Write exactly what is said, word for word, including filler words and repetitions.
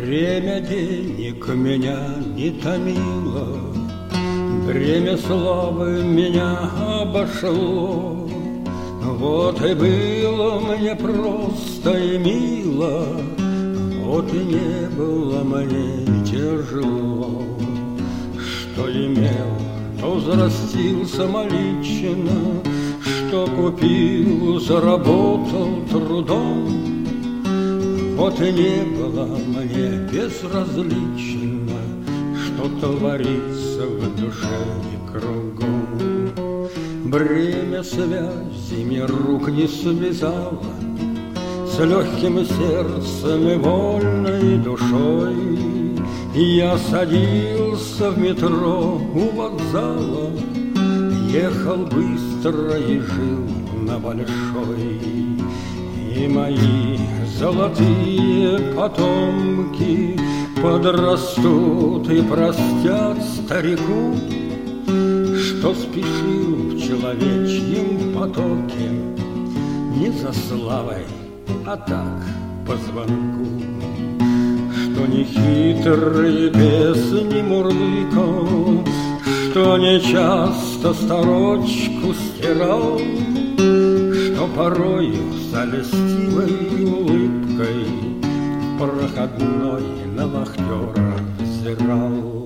Бремя денег меня не томило, бремя славы меня обошло. Вот и было мне просто и мило, вот и не было мне тяжело. Что имел, то взрастил самолично, что купил, заработал трудом. Вот и не было мне безразлично, что творится в душе и кругом. Бремя связями рук не связало, с легким сердцем и вольной душой я садился в метро у вокзала, ехал быстро и жил на Большой. И мои золотые потомки подрастут и простят старику, что спешил в человечьем потоке не за славой, а так по звонку. Что не хитрые песни мурлыкал, что не часто сторочку стирал, что порою с льстивой улыбкой проходной на вахтера взирал.